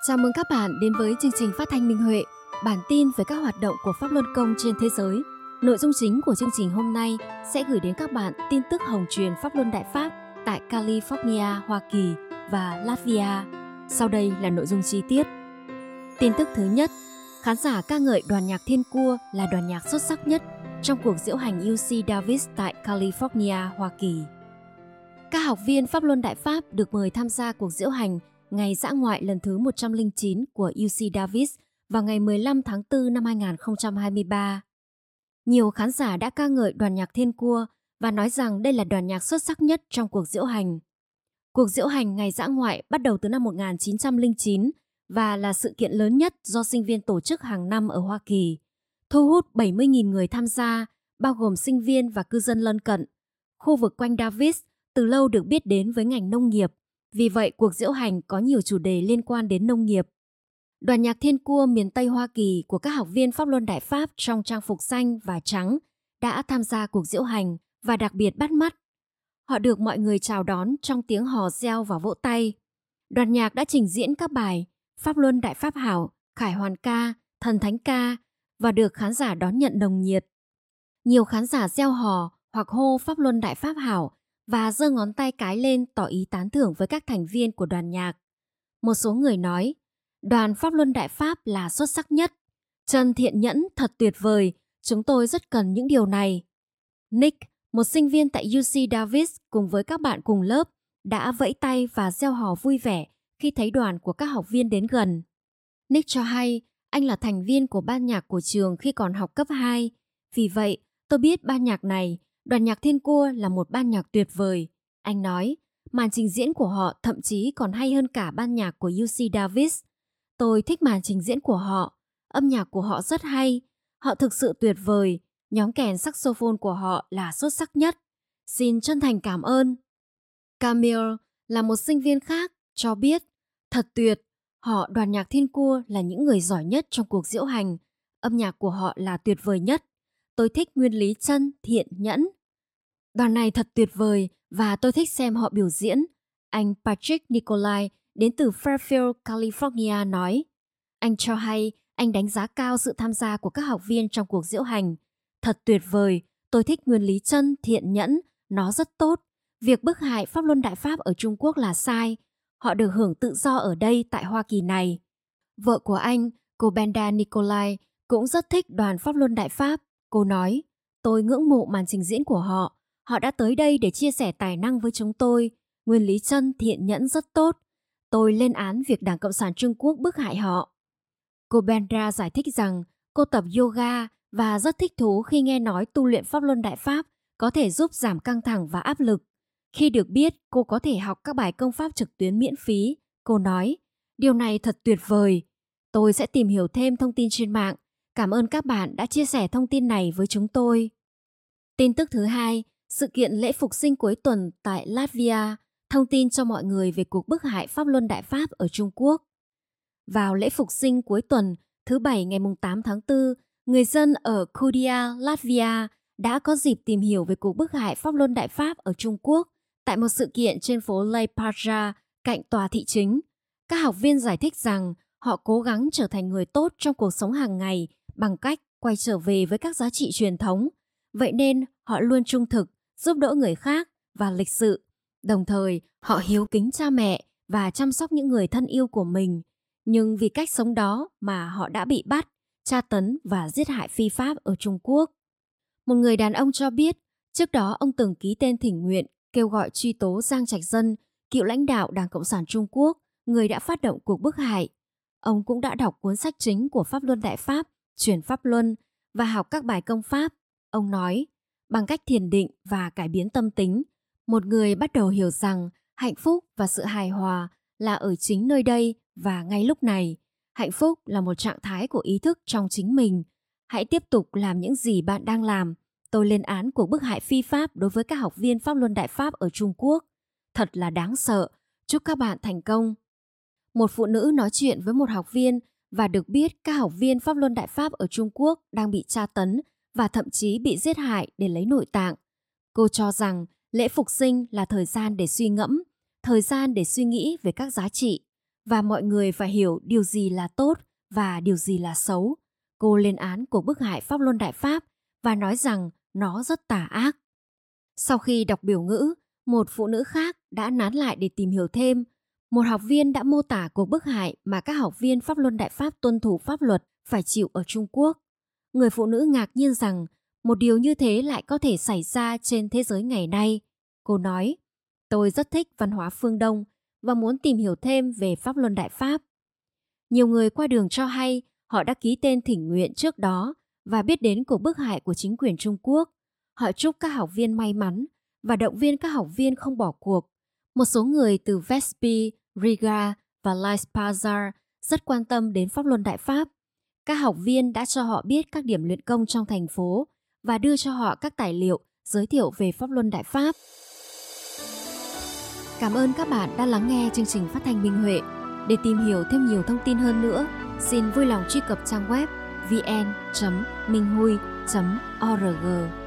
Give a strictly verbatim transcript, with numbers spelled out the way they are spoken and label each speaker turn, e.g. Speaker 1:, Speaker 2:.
Speaker 1: Chào mừng các bạn đến với chương trình phát thanh Minh Huệ, bản tin về các hoạt động của Pháp Luân Công trên thế giới. Nội dung chính của chương trình hôm nay sẽ gửi đến các bạn tin tức hồng truyền Pháp Luân Đại Pháp tại California, Hoa Kỳ và Latvia. Sau đây là nội dung chi tiết. Tin tức thứ nhất, khán giả ca ngợi đoàn nhạc Thiên Cua là đoàn nhạc xuất sắc nhất trong cuộc diễu hành u xê Davis tại California, Hoa Kỳ. Các học viên Pháp Luân Đại Pháp được mời tham gia cuộc diễu hành ngày dã ngoại lần thứ một trăm lẻ chín của u xê Davis vào ngày mười lăm tháng tư năm hai nghìn không trăm hai mươi ba. Nhiều khán giả đã ca ngợi đoàn nhạc Thiên Cua và nói rằng đây là đoàn nhạc xuất sắc nhất trong cuộc diễu hành. Cuộc diễu hành ngày dã ngoại bắt đầu từ năm một nghìn chín trăm lẻ chín và là sự kiện lớn nhất do sinh viên tổ chức hàng năm ở Hoa Kỳ, thu hút bảy mươi nghìn người tham gia, bao gồm sinh viên và cư dân lân cận. Khu vực quanh Davis từ lâu được biết đến với ngành nông nghiệp, vì vậy cuộc diễu hành có nhiều chủ đề liên quan đến nông nghiệp. Đoàn nhạc Thiên Cua miền Tây Hoa Kỳ của các học viên Pháp Luân Đại Pháp trong trang phục xanh và trắng đã tham gia cuộc diễu hành và đặc biệt bắt mắt. Họ được mọi người chào đón trong tiếng hò reo và vỗ tay. Đoàn nhạc đã trình diễn các bài Pháp Luân Đại Pháp Hảo, Khải Hoàn Ca, Thần Thánh Ca và được khán giả đón nhận nồng nhiệt. Nhiều khán giả reo hò hoặc hô Pháp Luân Đại Pháp Hảo và giơ ngón tay cái lên tỏ ý tán thưởng với các thành viên của đoàn nhạc. Một số người nói, đoàn Pháp Luân Đại Pháp là xuất sắc nhất. Trần Thiện Nhẫn thật tuyệt vời, chúng tôi rất cần những điều này. Nick, một sinh viên tại u xê Davis cùng với các bạn cùng lớp, đã vẫy tay và reo hò vui vẻ khi thấy đoàn của các học viên đến gần. Nick cho hay anh là thành viên của ban nhạc của trường khi còn học cấp hai. Vì vậy, tôi biết ban nhạc này, đoàn nhạc Thiên Cua là một ban nhạc tuyệt vời. Anh nói, màn trình diễn của họ thậm chí còn hay hơn cả ban nhạc của u xê Davis. Tôi thích màn trình diễn của họ, âm nhạc của họ rất hay, họ thực sự tuyệt vời, nhóm kèn saxophone của họ là xuất sắc nhất. Xin chân thành cảm ơn. Camille là một sinh viên khác, cho biết, thật tuyệt, họ đoàn nhạc Thiên Cua là những người giỏi nhất trong cuộc diễu hành, âm nhạc của họ là tuyệt vời nhất. Tôi thích nguyên lý Trân Thiện Nhẫn. Đoàn này thật tuyệt vời và tôi thích xem họ biểu diễn. Anh Patrick Nicolai đến từ Fairfield, California nói. Anh cho hay anh đánh giá cao sự tham gia của các học viên trong cuộc diễu hành. Thật tuyệt vời, tôi thích nguyên lý Trân Thiện Nhẫn, nó rất tốt. Việc bức hại Pháp Luân Đại Pháp ở Trung Quốc là sai. Họ được hưởng tự do ở đây tại Hoa Kỳ này. Vợ của anh, cô Benda Nicolai, cũng rất thích đoàn Pháp Luân Đại Pháp. Cô nói, tôi ngưỡng mộ màn trình diễn của họ. Họ đã tới đây để chia sẻ tài năng với chúng tôi. Nguyên lý Trân Thiện Nhẫn rất tốt. Tôi lên án việc Đảng Cộng sản Trung Quốc bức hại họ. Cô Benda giải thích rằng cô tập yoga và rất thích thú khi nghe nói tu luyện Pháp Luân Đại Pháp có thể giúp giảm căng thẳng và áp lực. Khi được biết cô có thể học các bài công pháp trực tuyến miễn phí, cô nói, điều này thật tuyệt vời. Tôi sẽ tìm hiểu thêm thông tin trên mạng. Cảm ơn các bạn đã chia sẻ thông tin này với chúng tôi. Tin tức thứ hai, sự kiện lễ phục sinh cuối tuần tại Latvia thông tin cho mọi người về cuộc bức hại Pháp Luân Đại Pháp ở Trung Quốc. Vào lễ phục sinh cuối tuần, thứ Bảy ngày tám tháng tư, người dân ở Kudia, Latvia đã có dịp tìm hiểu về cuộc bức hại Pháp Luân Đại Pháp ở Trung Quốc tại một sự kiện trên phố Lei Praja cạnh tòa thị chính. Các học viên giải thích rằng họ cố gắng trở thành người tốt trong cuộc sống hàng ngày bằng cách quay trở về với các giá trị truyền thống. Vậy nên họ luôn trung thực, giúp đỡ người khác và lịch sự. Đồng thời, họ hiếu kính cha mẹ và chăm sóc những người thân yêu của mình. Nhưng vì cách sống đó mà họ đã bị bắt, tra tấn và giết hại phi pháp ở Trung Quốc. Một người đàn ông cho biết, trước đó ông từng ký tên thỉnh nguyện kêu gọi truy tố Giang Trạch Dân, cựu lãnh đạo Đảng Cộng sản Trung Quốc, người đã phát động cuộc bức hại. Ông cũng đã đọc cuốn sách chính của Pháp Luân Đại Pháp, Chuyển Pháp Luân và học các bài công pháp. Ông nói, bằng cách thiền định và cải biến tâm tính, một người bắt đầu hiểu rằng hạnh phúc và sự hài hòa là ở chính nơi đây và ngay lúc này. Hạnh phúc là một trạng thái của ý thức trong chính mình. Hãy tiếp tục làm những gì bạn đang làm. Tôi lên án cuộc bức hại phi pháp đối với các học viên Pháp Luân Đại Pháp ở Trung Quốc. Thật là đáng sợ. Chúc các bạn thành công. Một phụ nữ nói chuyện với một học viên và được biết các học viên Pháp Luân Đại Pháp ở Trung Quốc đang bị tra tấn và thậm chí bị giết hại để lấy nội tạng. Cô cho rằng lễ phục sinh là thời gian để suy ngẫm, thời gian để suy nghĩ về các giá trị. và mọi người phải hiểu điều gì là tốt và điều gì là xấu. Cô lên án cuộc bức hại pháp luân Đại Pháp và nói rằng nó rất tà ác. Sau khi đọc biểu ngữ, một phụ nữ khác đã nán lại để tìm hiểu thêm. Một học viên đã mô tả cuộc bức hại mà các học viên pháp luân Đại Pháp tuân thủ pháp luật phải chịu ở Trung Quốc. Người phụ nữ ngạc nhiên rằng một điều như thế lại có thể xảy ra trên thế giới ngày nay. Cô nói, tôi rất thích văn hóa phương Đông và muốn tìm hiểu thêm về pháp luân Đại Pháp. Nhiều người qua đường cho hay họ đã ký tên thỉnh nguyện trước đó và biết đến cuộc bức hại của chính quyền Trung Quốc. Họ chúc các học viên may mắn và động viên các học viên không bỏ cuộc. Một số người từ Vespi, Riga và Lyspazar rất quan tâm đến pháp luân Đại Pháp. Các học viên đã cho họ biết các điểm luyện công trong thành phố và đưa cho họ các tài liệu giới thiệu về pháp luân Đại Pháp. Cảm ơn các bạn đã lắng nghe chương trình phát thanh Minh Huệ. Để tìm hiểu thêm nhiều thông tin hơn nữa, xin vui lòng truy cập trang web vê en chấm minh hui chấm o r g.